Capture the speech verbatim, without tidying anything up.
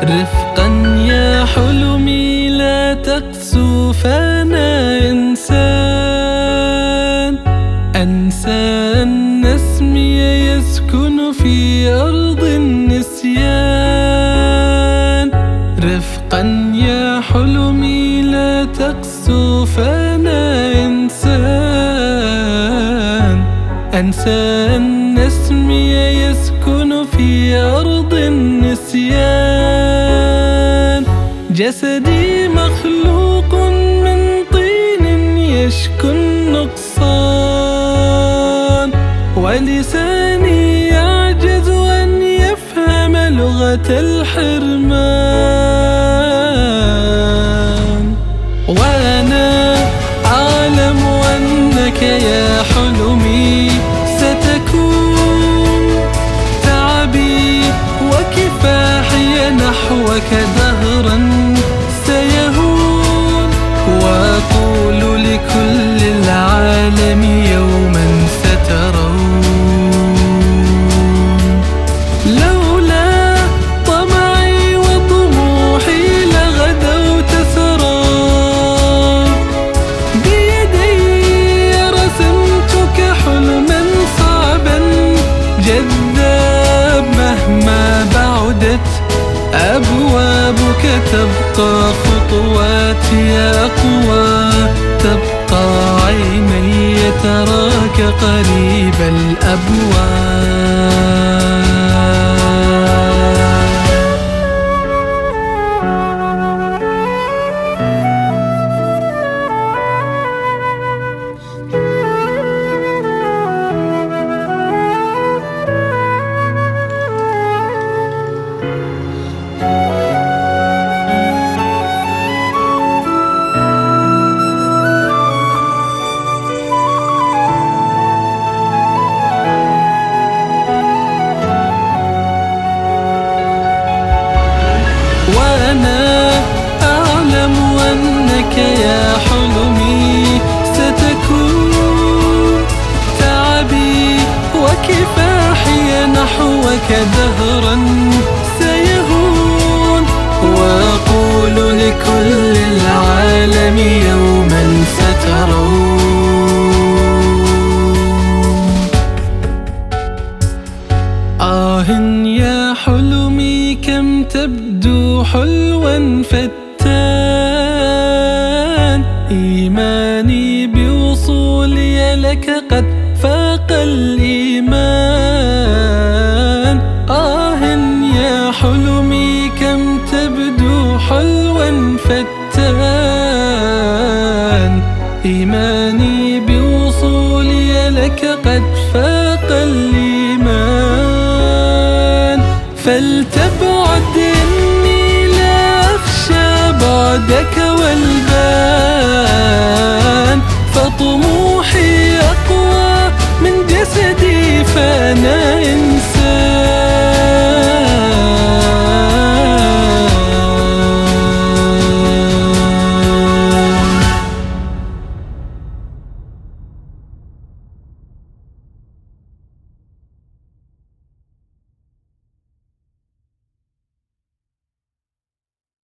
رفقا يا حلمي لا تقسو، فأنا إنسان أنسى أن اسمي يسكن في أرض النسيان. رفقا يا حلمي لا تقسو، فأنا إنسان أنسى أن اسمي يسكن في أرض النسيان. جسدي مخلوق من طين يشكو النقصان، ولساني يعجز أن يفهم لغة الحرمان. وأنا أعلم أنك يا حلمي ستكون تعبي وكفاحي نحوك دهرا سيهون. وأقول لكل العالم يوما سترون، لولا طمعي وطموحي لغدوت سراب. بيدي رسمتك حلما صعبا جذاب، مهما بعدت أبوابك تبقى خطواتي أقوى، تبقى عيني تراك قريب الأبواب. وأنا أعلم أنك يا حلمي ستكون تعبي وكفاحي نحوك دهرا سيهون. وأقول لكل العالم يوما سترون. آه يا حلمي كم تبدو حلوا فتان، إيماني بوصولي لك قد فاق الإيمان. آه يا حلمي كم تبدو حلوا فتان، إيماني بوصولي لك قد فاق الإيمان. فلتبعد إني لا أخشى بعدك والبان، فطموحي أقوى من جسدي، فأنا إن